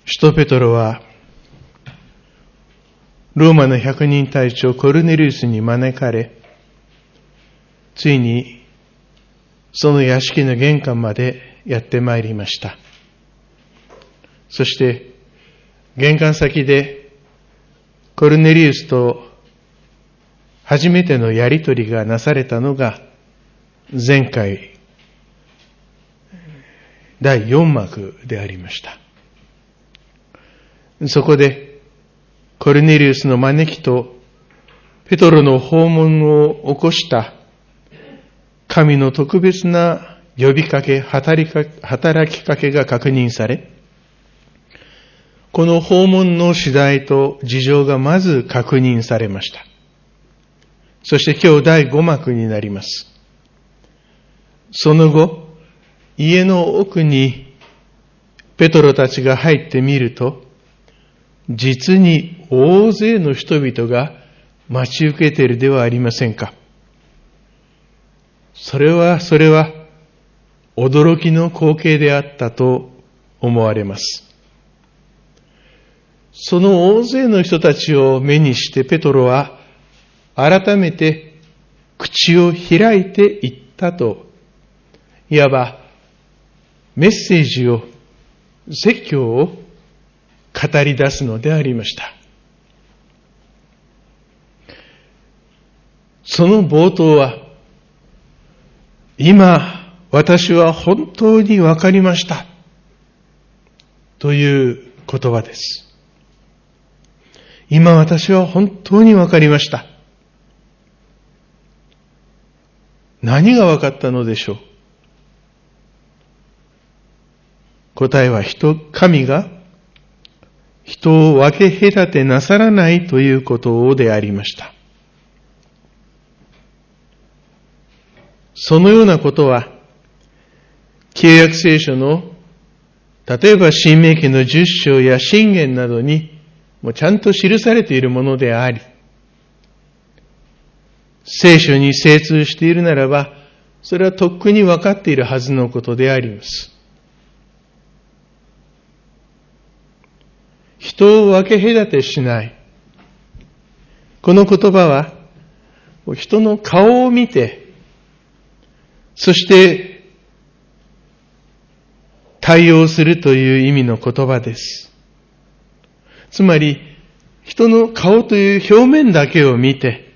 使徒ペトロは、ローマの百人隊長コルネリウスに招かれ、ついにその屋敷の玄関までやってまいりました。そして玄関先でコルネリウスと初めてのやりとりがなされたのが前回第4幕でありました。そこでコルネリウスの招きとペトロの訪問を起こした神の特別な呼びかけ、働きかけが確認され、この訪問の次第と事情がまず確認されました。そして今日第5幕になります。その後、家の奥にペトロたちが入ってみると、実に大勢の人々が待ち受けているではありませんか。それは驚きの光景であったと思われます。その大勢の人たちを目にしてペトロは改めて口を開いて言ったと、いわばメッセージを、説教を語り出すのでありました。その冒頭は、今私は本当に分かりましたという言葉です。今私は本当に分かりました。何が分かったのでしょう。答えは神が人を分け隔てなさらないということでありました。そのようなことは、旧約聖書の、例えば申命記の10章や箴言などにもうちゃんと記されているものであり、聖書に精通しているならば、それはとっくに分かっているはずのことであります。人を分け隔てしない。この言葉は、人の顔を見て、そして対応するという意味の言葉です。つまり、人の顔という表面だけを見て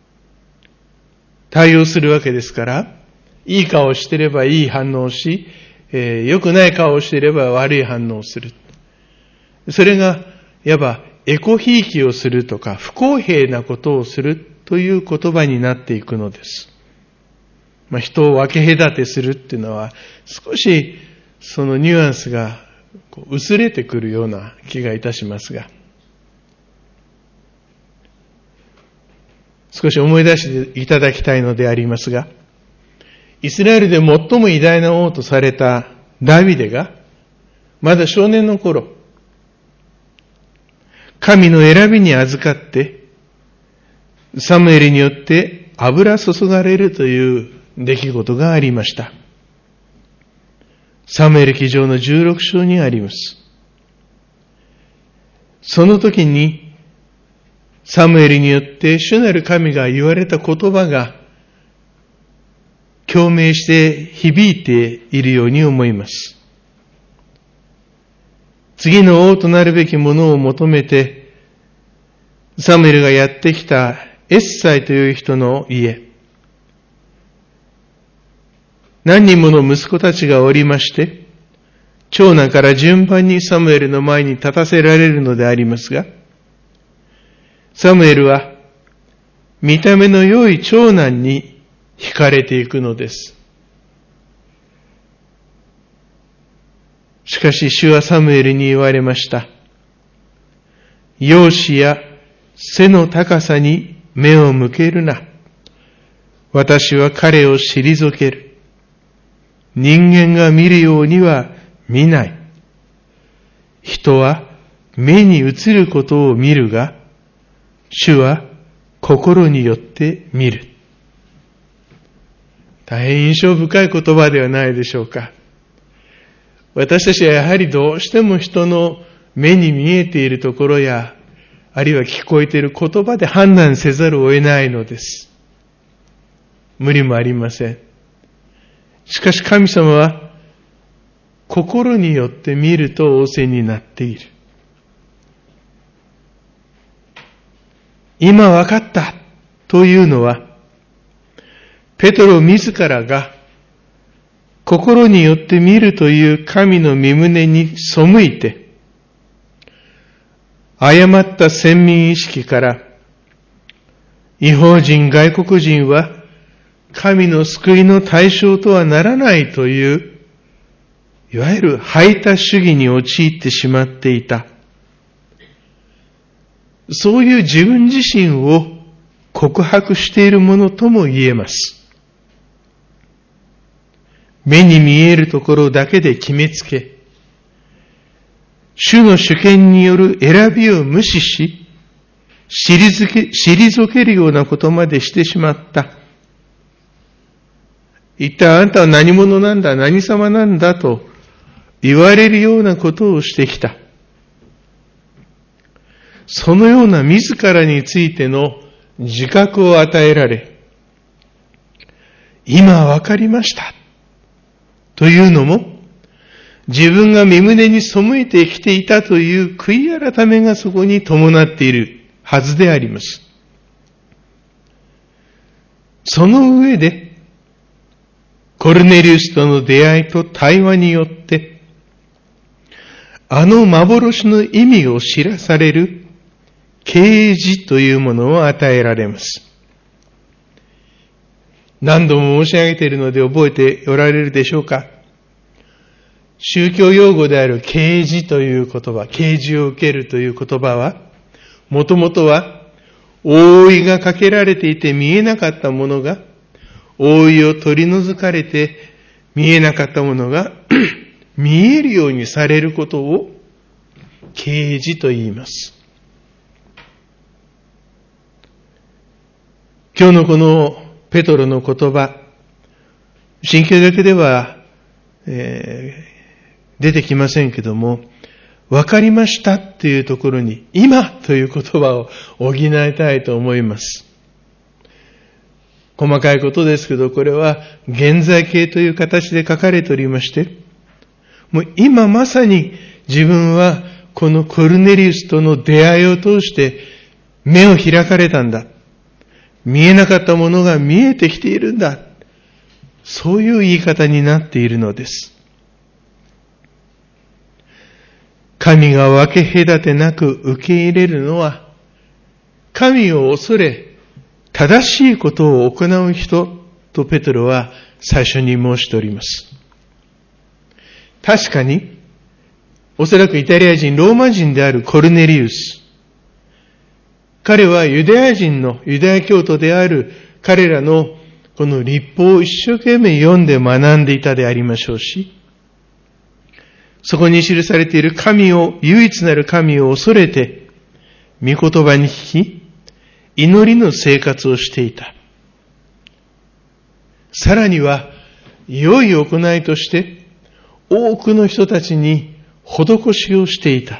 対応するわけですから、いい顔をしていればいい反応をし、良くない顔をしていれば悪い反応をする。それが、いわばエコひいきをするとか不公平なことをするという言葉になっていくのです。人を分け隔てするっていうのは少しそのニュアンスが薄れてくるような気がいたしますが、少し思い出していただきたいのでありますが、イスラエルで最も偉大な王とされたダビデがまだ少年の頃、神の選びに預かってサムエルによって油注がれるという出来事がありました。サムエル記上の16章にあります。その時にサムエルによって主なる神が言われた言葉が共鳴して響いているように思います。次の王となるべきものを求めてサムエルがやってきたエッサイという人の家、何人もの息子たちがおりまして、長男から順番にサムエルの前に立たせられるのでありますが、サムエルは見た目の良い長男に惹かれていくのです。しかし主はサムエルに言われました。容姿や背の高さに目を向けるな。私は彼を退ける。人間が見るようには見ない。人は目に映ることを見るが、主は心によって見る。大変印象深い言葉ではないでしょうか。私たちはやはりどうしても人の目に見えているところや、あるいは聞こえている言葉で判断せざるを得ないのです。無理もありません。しかし神様は、心によって見ると仰せになっている。今分かったというのは、ペトロ自らが心によって見るという神の御胸に背いて、誤った先民意識から、異邦人、外国人は神の救いの対象とはならないという、いわゆる排他主義に陥ってしまっていた。そういう自分自身を告白しているものとも言えます。目に見えるところだけで決めつけ、主の主権による選びを無視し、退けるようなことまでしてしまった。一体あんたは何者なんだ、何様なんだと言われるようなことをしてきた。そのような自らについての自覚を与えられ、今わかりましたというのも、自分が身胸に背いて生きていたという悔い改めがそこに伴っているはずであります。その上で、コルネリウスとの出会いと対話によって、あの幻の意味を知らされる啓示というものを与えられます。何度も申し上げているので覚えておられるでしょうか。宗教用語である啓示という言葉、啓示を受けるという言葉は、もともとは覆いがかけられていて見えなかったものが、覆いを取り除かれて見えなかったものが見えるようにされることを啓示と言います。今日のこのペトロの言葉、神経学では、出てきませんけども、わかりましたっていうところに、今という言葉を補いたいと思います。細かいことですけど、これは現在形という形で書かれておりまして、もう今まさに自分はこのコルネリウスとの出会いを通して目を開かれたんだ。見えなかったものが見えてきているんだ。そういう言い方になっているのです。神が分け隔てなく受け入れるのは、神を恐れ、正しいことを行う人とペトロは最初に申しております。確かに、おそらくイタリア人、ローマ人であるコルネリウス。彼はユダヤ人の、ユダヤ教徒である彼らのこの律法を一生懸命読んで学んでいたでありましょうし、そこに記されている唯一なる神を恐れて、御言葉に聞き、祈りの生活をしていた。さらには、良い行いとして、多くの人たちに施しをしていた。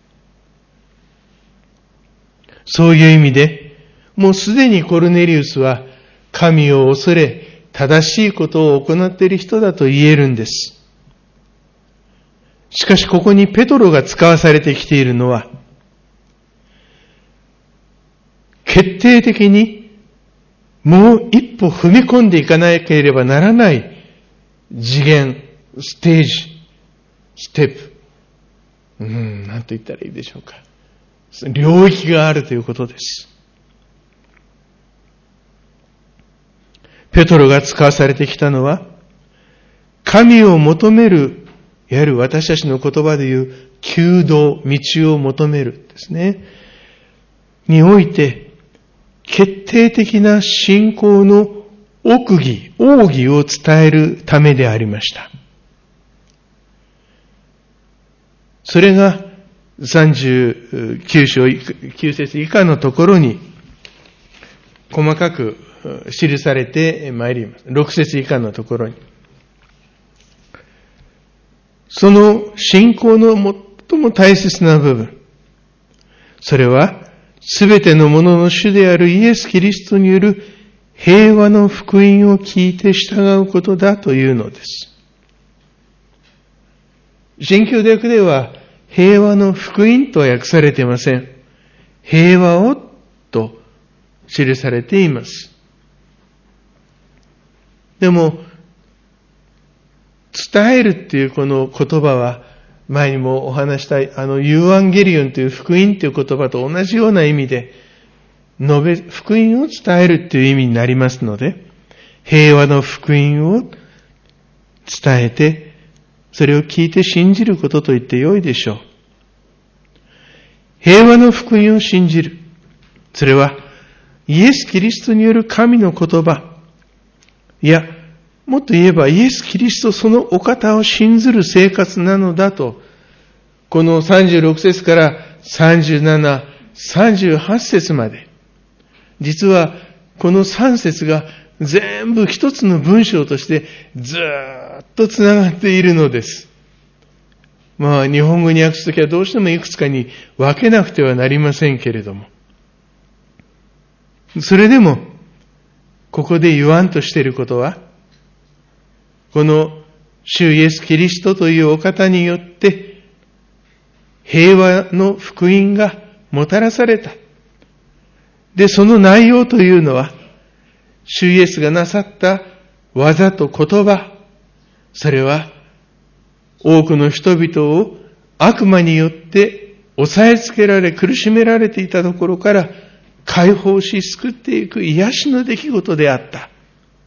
そういう意味で、もうすでにコルネリウスは、神を恐れ、正しいことを行っている人だと言えるんです。しかしここにペトロが使わされてきているのは、決定的にもう一歩踏み込んでいかなければならない次元、ステージ、ステップ。なんと言ったらいいでしょうか。領域があるということです。ペトロが使わされてきたのは、神を求める、いわゆる私たちの言葉で言う、求道、道を求めるですね。において、決定的な信仰の奥義を伝えるためでありました。それが39章9節以下のところに細かく記されてまいります。6節以下のところに。その信仰の最も大切な部分。それは、すべてのものの主であるイエス・キリストによる平和の福音を聞いて従うことだというのです。新共同訳では、平和の福音と訳されていません。平和をと記されています。でも、伝えるっていうこの言葉は、前にもお話したユーアンゲリオンという福音という言葉と同じような意味で、福音を伝えるという意味になりますので、平和の福音を伝えて、それを聞いて信じることと言ってよいでしょう。平和の福音を信じる。それは、イエス・キリストによる神の言葉、いや、もっと言えばイエス・キリストそのお方を信ずる生活なのだと、この36節から37、38節まで、実はこの3節が全部一つの文章としてずーっとつながっているのです。日本語に訳すときはどうしてもいくつかに分けなくてはなりませんけれども、それでもここで言わんとしていることは、この主イエス・キリストというお方によって平和の福音がもたらされた。で、その内容というのは、主イエスがなさった技と言葉、それは多くの人々を悪魔によって抑えつけられ苦しめられていたところから解放し救っていく癒しの出来事であった。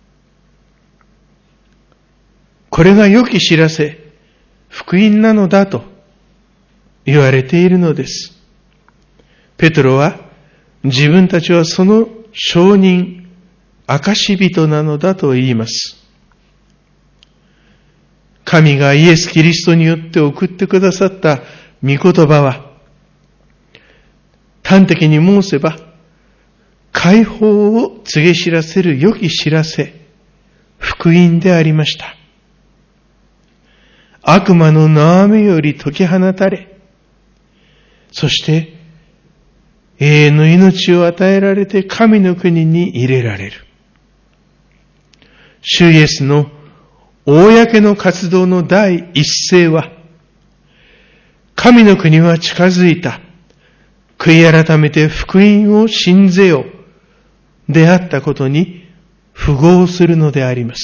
これが良き知らせ、福音なのだと言われているのです。ペトロは自分たちはその証人、証人なのだと言います。神がイエス・キリストによって送ってくださった御言葉は、端的に申せば、解放を告げ知らせる良き知らせ、福音でありました。悪魔の縄目より解き放たれ、そして永遠の命を与えられて神の国に入れられる。主イエスの公の活動の第一声は、神の国は近づいた。悔い改めて福音を信ぜよ。であったことに符合するのであります。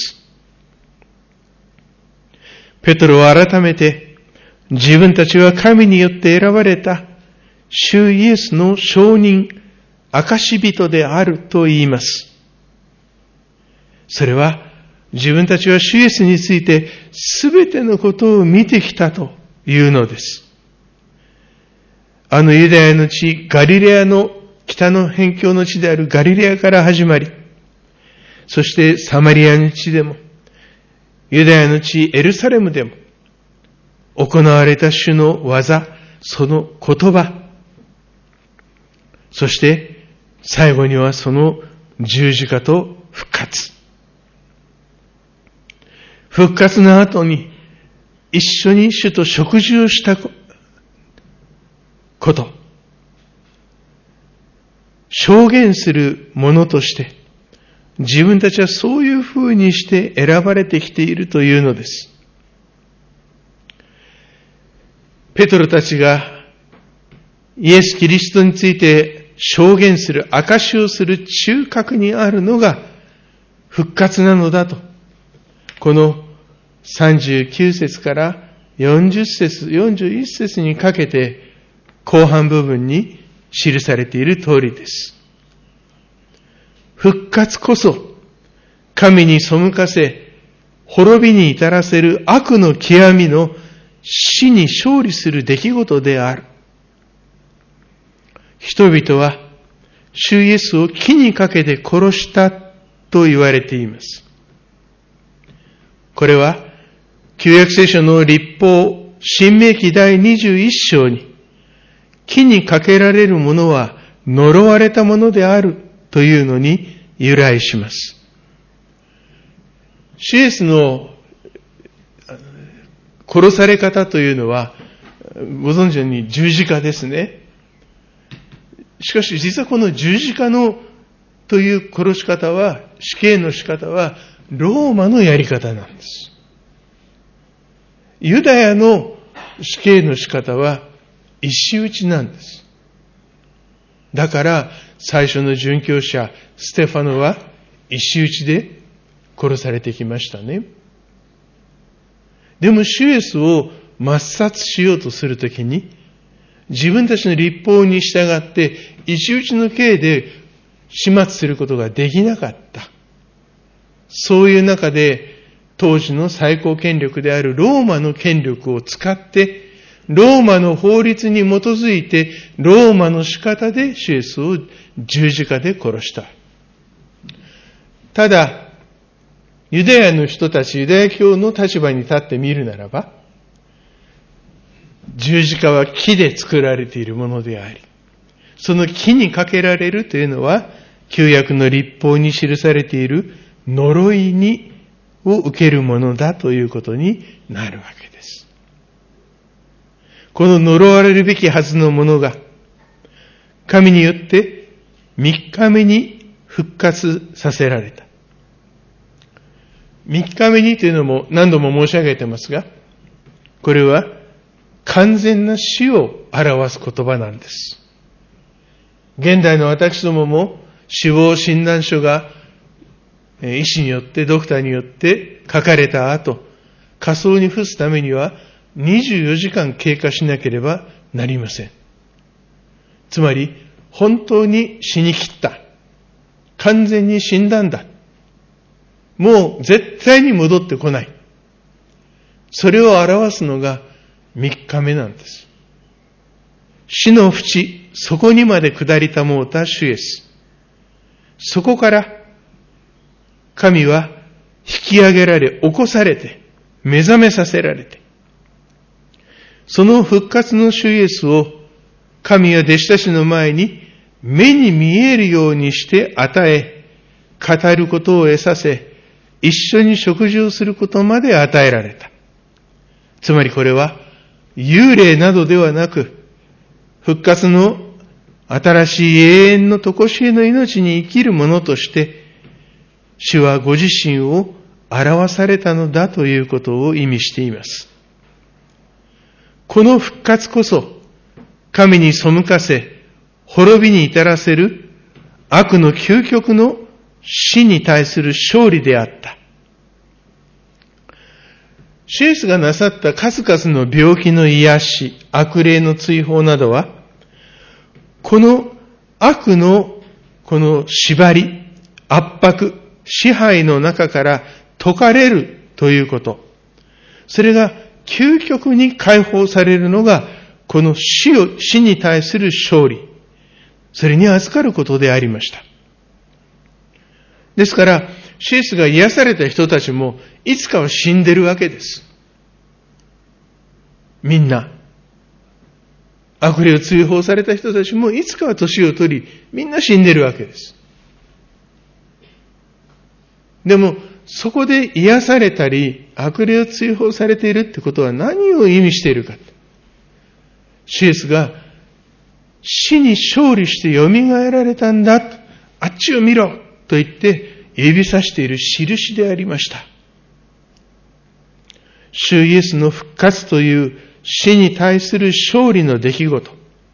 ペトロは改めて自分たちは神によって選ばれた主イエスの証人、証人であると言います。それは自分たちは主イエスについてすべてのことを見てきたというのです。ユダヤの地、ガリレアの北の辺境の地であるガリレアから始まり、そしてサマリアの地でも、ユダヤの地エルサレムでも、行われた主の技、その言葉、そして最後にはその十字架と復活。復活の後に一緒に主と食事をしたこと、証言するものとして、自分たちはそういうふうにして選ばれてきているというのです。ペトロたちがイエス・キリストについて証言する、証しをする中核にあるのが復活なのだと、この39節から40節、41節にかけて後半部分に記されている通りです。復活こそ神に背かせ滅びに至らせる悪の極みの死に勝利する出来事である。人々は主イエスを木にかけて殺したと言われています。これは旧約聖書の律法申命記第21章に、木にかけられるものは呪われたものであるというのに由来します。主イエスの殺され方というのは、 ご存知のように十字架ですね。しかし実はこの十字架のという殺し方は、死刑の仕方はローマのやり方なんです。ユダヤの死刑の仕方は石打ちなんです。だから最初の殉教者ステファノは石打ちで殺されてきましたね。でも主イエスを抹殺しようとするときに、自分たちの律法に従って石打ちの刑で始末することができなかった。そういう中で当時の最高権力であるローマの権力を使って、ローマの法律に基づいてローマの仕方で主イエスを十字架で殺した。ただ、ユダヤの人たち、ユダヤ教の立場に立ってみるならば、十字架は木で作られているものであり、その木にかけられるというのは、旧約の律法に記されている呪いを受けるものだということになるわけです。この呪われるべきはずのものが、神によって3日目に復活させられた。3日目にというのも何度も申し上げてますが、これは完全な死を表す言葉なんです。現代の私どもも死亡診断書が医師によって、ドクターによって書かれた後、火葬に付すためには24時間経過しなければなりません。つまり、本当に死に切った。完全に死んだんだ。もう絶対に戻ってこない。それを表すのが3日目なんです。死の淵、そこにまで下りたもうた主イエス。そこから神は引き上げられ、起こされて、目覚めさせられて、その復活の主イエスを神は弟子たちの前に目に見えるようにして与え、語ることを得させ、一緒に食事をすることまで与えられた。つまりこれは幽霊などではなく、復活の新しい永遠の常しえの命に生きるものとして、主はご自身を表されたのだということを意味しています。この復活こそ、神に背かせ、滅びに至らせる悪の究極の死に対する勝利であった。主イエスがなさった数々の病気の癒し、悪霊の追放などは、この悪のこの縛り、圧迫、支配の中から解かれるということ。それが究極に解放されるのが、この死に対する勝利。それに預かることでありました。ですから、主イエスが癒された人たちも、いつかは死んでるわけです。みんな。悪霊を追放された人たちも、いつかは年を取り、みんな死んでるわけです。でも、そこで癒されたり、悪霊を追放されているってことは何を意味しているか。主イエスが死に勝利して蘇られたんだ。あっちを見ろと言って指さしている印でありました。主イエスの復活という死に対する勝利の出来事。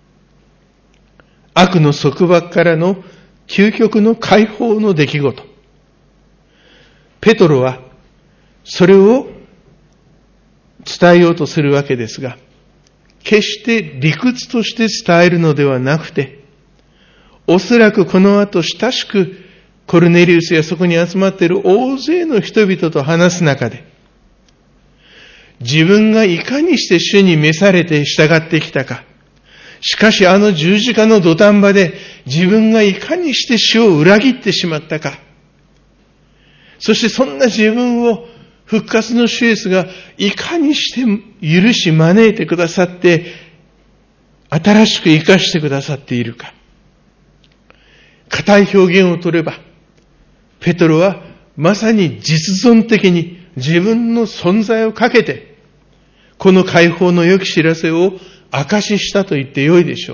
悪の束縛からの究極の解放の出来事。ペトロはそれを伝えようとするわけですが、決して理屈として伝えるのではなくて、おそらくこの後親しくコルネリウスやそこに集まっている大勢の人々と話す中で、自分がいかにして主に召されて従ってきたか、しかしあの十字架の土壇場で自分がいかにして主を裏切ってしまったか、そしてそんな自分を復活の主イエスがいかにして許し招いてくださって、新しく生かしてくださっているか。固い表現を取れば、ペトロはまさに実存的に自分の存在をかけて、この解放の良き知らせを証ししたと言ってよいでしょう。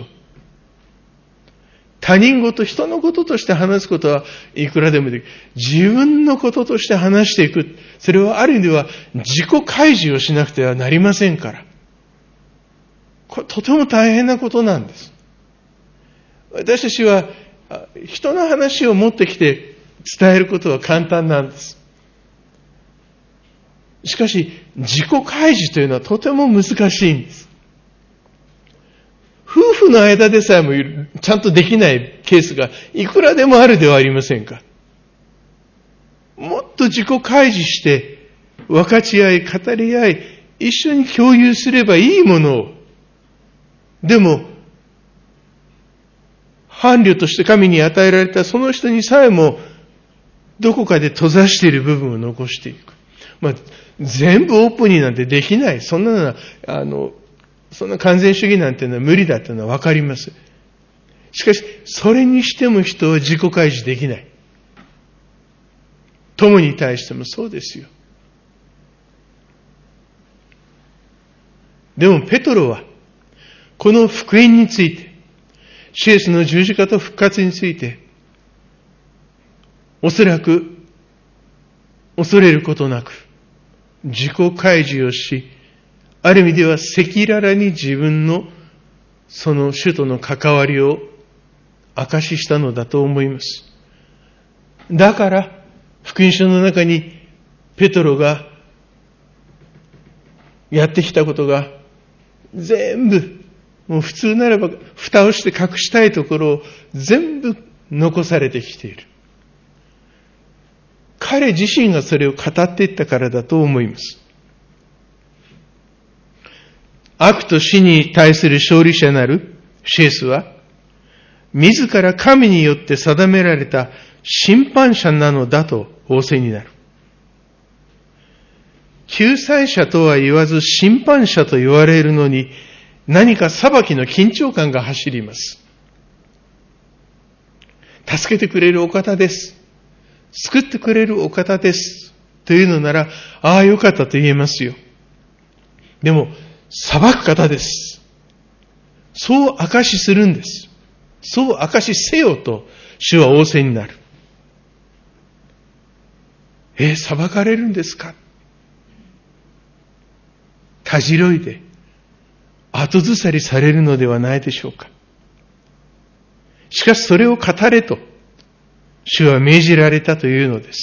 他人事、人のこととして話すことはいくらでもできる。自分のこととして話していく。それはある意味では自己開示をしなくてはなりませんから。これとても大変なことなんです。私たちは人の話を持ってきて伝えることは簡単なんです。しかし、自己開示というのはとても難しいんです。夫婦の間でさえもちゃんとできないケースがいくらでもあるではありませんか。もっと自己開示して分かち合い、語り合い、一緒に共有すればいいものを。でも、伴侶として神に与えられたその人にさえもどこかで閉ざしている部分を残していく。全部オープンになんてできない。そんな完全主義なんていうのは無理だというのはわかります。しかし、それにしても人は自己開示できない。友に対してもそうですよ。でも、ペトロは、この福音について、主イエスの十字架と復活について、おそらく、恐れることなく、自己開示をし、ある意味では赤裸々に自分のその主との関わりを証ししたのだと思います。だから、福音書の中にペトロがやってきたことが全部、もう普通ならば蓋をして隠したいところを全部残されてきている。彼自身がそれを語っていったからだと思います。悪と死に対する勝利者なる主イエスは、自ら神によって定められた審判者なのだと仰せになる。救済者とは言わず審判者と言われるのに、何か裁きの緊張感が走ります。助けてくれるお方です。救ってくれるお方です。というのなら、ああよかったと言えますよ。でも、裁く方です。そう証しするんです。そう証しせよと主は仰せになる。裁かれるんですか？たじろいで後ずさりされるのではないでしょうか。しかしそれを語れと主は命じられたというのです。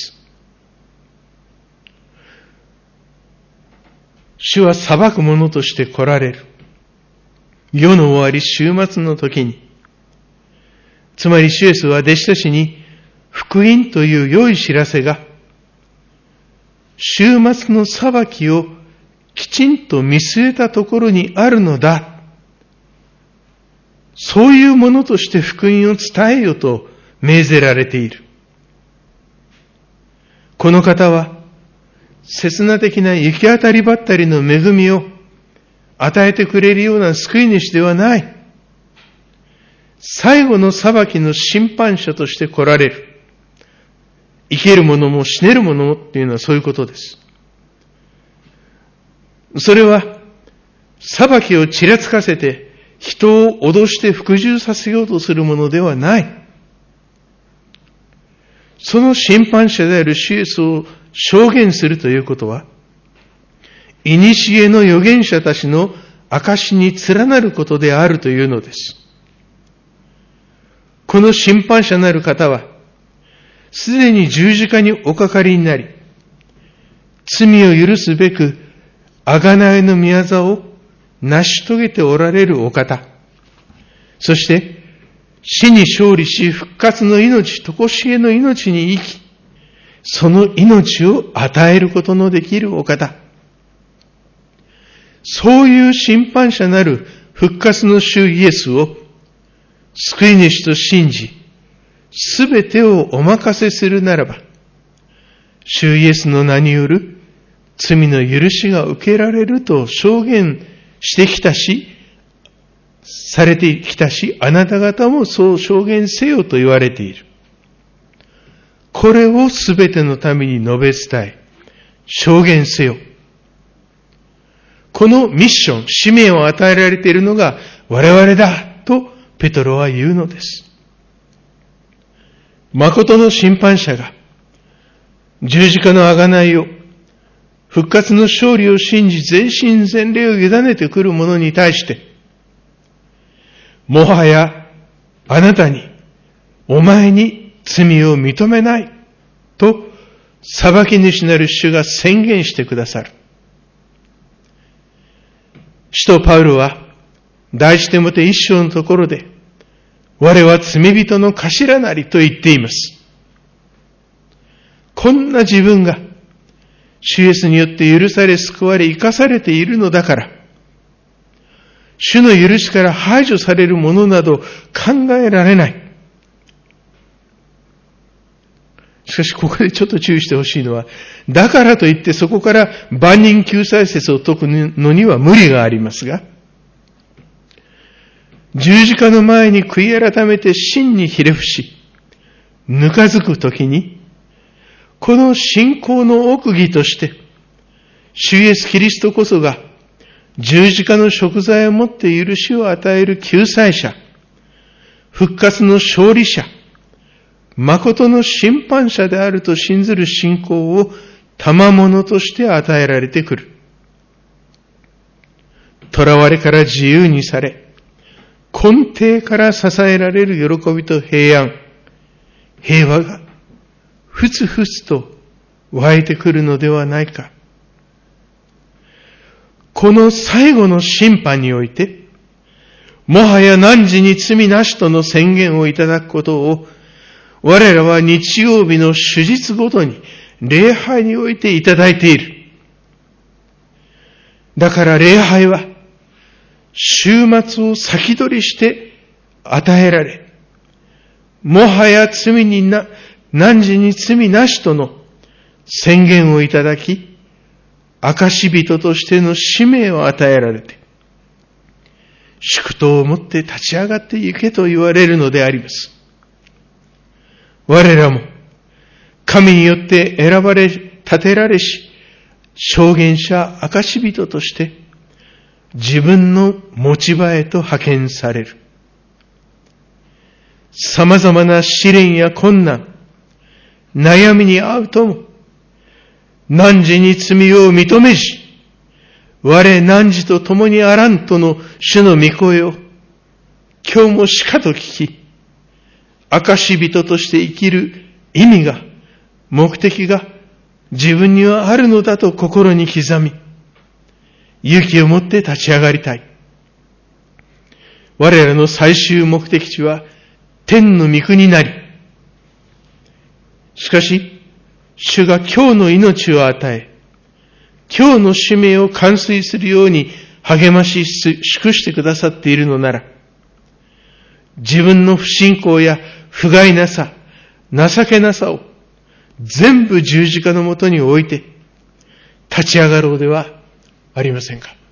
主は裁く者として来られる。世の終わり終末の時に、つまり主イエスは弟子たちに福音という良い知らせが終末の裁きをきちんと見据えたところにあるのだ。そういうものとして福音を伝えよと命ぜられている。この方は刹那的な行き当たりばったりの恵みを与えてくれるような救い主ではない。最後の裁きの審判者として来られる。生ける者も死ねる者もっていうのはそういうことです。それは裁きをちらつかせて人を脅して服従させようとするものではない。その審判者である主イエスを証言するということは、古の預言者たちの証に連なることであるというのです。この審判者なる方は、すでに十字架におかかりになり、罪を許すべく、贖いの御業を成し遂げておられるお方。そして、死に勝利し、復活の命、常しえの命に生き、その命を与えることのできるお方。そういう審判者なる復活の主イエスを救い主と信じ、すべてをお任せするならば、主イエスの名による罪の許しが受けられると証言してきたし、されてきたし、あなた方もそう証言せよと言われている。これをすべてのために述べ伝え、証言せよ。 このミッション、使命を与えられているのが我々だとペトロは言うのです。誠の審判者が十字架の贖いを、復活の勝利を信じ全身全霊を委ねてくる者に対して、もはやあなたに、お前に罪を認めないと裁き主なる主が宣言してくださる。使徒パウロは第一テモテ一章のところで、我は罪人の頭なりと言っています。こんな自分が主イエスによって許され救われ生かされているのだから、主の許しから排除されるものなど考えられない。しかしここでちょっと注意してほしいのは、だからといってそこから万人救済説を説くのには無理がありますが、十字架の前に悔い改めて真にひれ伏し、ぬかづくときに、この信仰の奥義として、主イエスキリストこそが十字架の贖罪をもって許しを与える救済者、復活の勝利者、誠の審判者であると信ずる信仰を賜物として与えられてくる。囚われから自由にされ、根底から支えられる喜びと平安、平和がふつふつと湧いてくるのではないか。この最後の審判において、もはや汝に罪なしとの宣言をいただくことを、我らは日曜日の主日ごとに礼拝においていただいている。だから礼拝は、終末を先取りして与えられ、もはや汝に罪なしとの宣言をいただき、証人としての使命を与えられて、祝祷をもって立ち上がっていけと言われるのであります。我らも、神によって選ばれ、立てられし、証言者、証人として、自分の持ち場へと派遣される。様々な試練や困難、悩みに遭うとも、汝に罪を認めし、我汝と共にあらんとの主の御声を、今日もしかと聞き、証人として生きる意味が、目的が自分にはあるのだと心に刻み、勇気を持って立ち上がりたい。我らの最終目的地は天の御国なり。しかし、主が今日の命を与え、今日の使命を完遂するように励まし祝してくださっているのなら、自分の不信仰や不甲斐なさ、情けなさを全部十字架のもとに置いて立ち上がろうではありませんか。